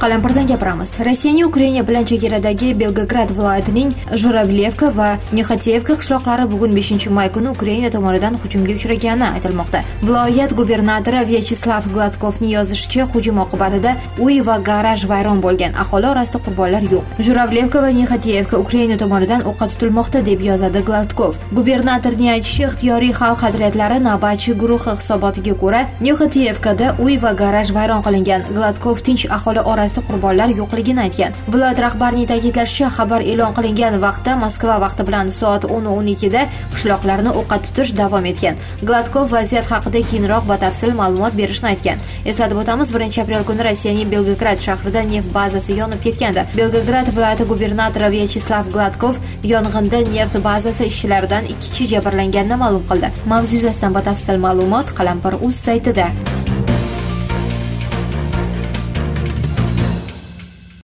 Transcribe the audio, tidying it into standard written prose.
Qalampirdan gapiramiz. Rossiyaning Ukraina bilan chegaradagi Belgorod viloyatining Juravyevka va Nexoteyevka qishloqlari bugun 5-may kuni Ukraina tomonidan hujumga uchragani aytilmoqda. Viloyat gubernatori Vyacheslav Gladkovning yozishicha, hujum oqibatida uy va garaj vayron bo'lgan. Aholi orasida qurbonlar yo'q. Juravyevka va Nexoteyevka Ukraina tomonidan o'qqa tutilmoqda deb yozadi Gladkov. Gubernatorning aytishicha, ixtiyoriy xalq qadriyatlari navbatchi guruhi hisobotiga ko'ra, Nexoteyevkada uy va garaj vayron qilingan. Gladkov tinch aholi orasida qurbonlar yo'qligini aytgan. Viloyat rahbarining ta'kidlashicha, xabar e'lon qilingan vaqtda Moskva vaqti bilan soat 10:12 da qishloqlarni o'qqa tutish davom etgan. Gladkov vaziyat haqida keyinroq batafsil ma'lumot berishni aytgan. Eslatib o'tamiz, 1-aprel kuni Rossiyaning Belgorod shahrida neft bazasi yonib ketgandi. Belgorod viloyati gubernatori Vyacheslav Gladkov yong'inda neft bazasi ishchilaridan 2 kishi jabrlanganini ma'lum qildi. Mavzu yuzasidan batafsil ma'lumot Qalampir.uz saytida.